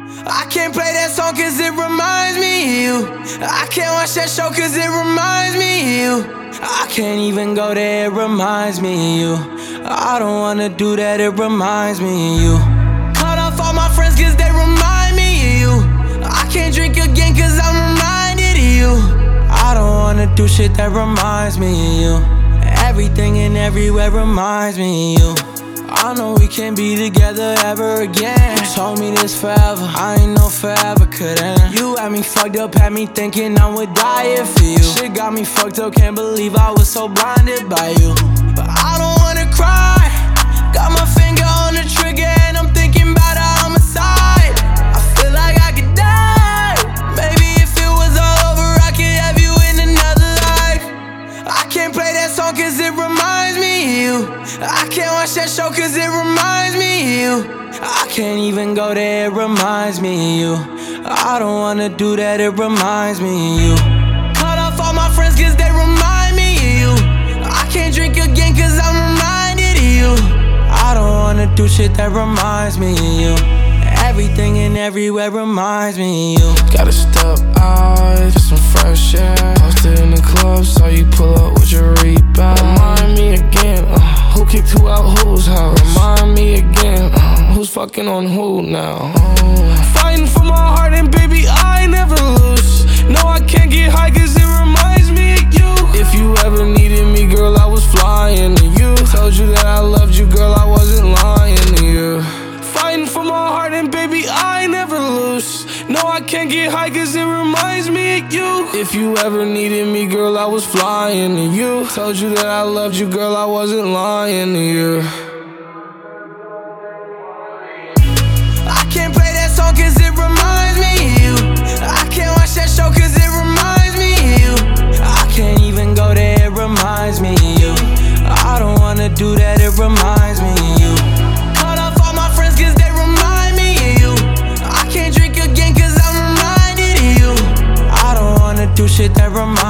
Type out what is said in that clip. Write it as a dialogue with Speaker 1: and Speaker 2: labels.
Speaker 1: I can't play that song cause it reminds me of you. I can't watch that show cause it reminds me of you. I can't even go there, it reminds me of you. I don't wanna do that, it reminds me of you. Cut off all my friends cause they remind me of you. I can't drink again cause I'm reminded of you. I don't wanna do shit that reminds me of you. Everything and everywhere reminds me of you. I know we can't be together ever again. You told me this forever, I ain't know forever could end. You had me fucked up, had me thinking I would die if for you. Shit got me fucked up, can't believe I was so blinded by you. But I don't wanna cry, got my finger on the trigger and I'm thinking about a homicide. I feel like I could die, maybe if it was all over I could have you in another life. I can't play that song cause it reminds me of you. I can't watch that show cause it reminds me of you. I can't even go there, it reminds me of you. I don't wanna do that, it reminds me of you. Cut off all my friends cause they remind me of you. I can't drink again cause I'm reminded of you. I don't wanna do shit that reminds me of you. Everything and everywhere reminds me of you.
Speaker 2: Gotta step out, get some fresh air. Posted in the club, saw you pull up with your rebound. Remind me again, who kicked who out whose house? Remind me again, who's fucking on who now? Fighting for my heart and baby I never lose. No, I can't get high cause it reminds me of you. If you ever needed me, girl, I was flying to you. Told you that I loved you, girl, I wasn't lying to you. Fighting for my heart and baby I never lose. No, I can't get high cause it reminds me of you. If you ever needed me, girl, I was flying to you. Told you that I loved you, girl, I wasn't lying to you.
Speaker 1: I can't play that song cause it reminds me of you. I can't watch that show cause it reminds me of you. I can't even go there, it reminds me of you. I don't wanna do that, it reminds me of you. Cut off all my friends cause they remind me of you. I can't drink again cause I'm reminded of you. I don't wanna do shit that reminds me of you.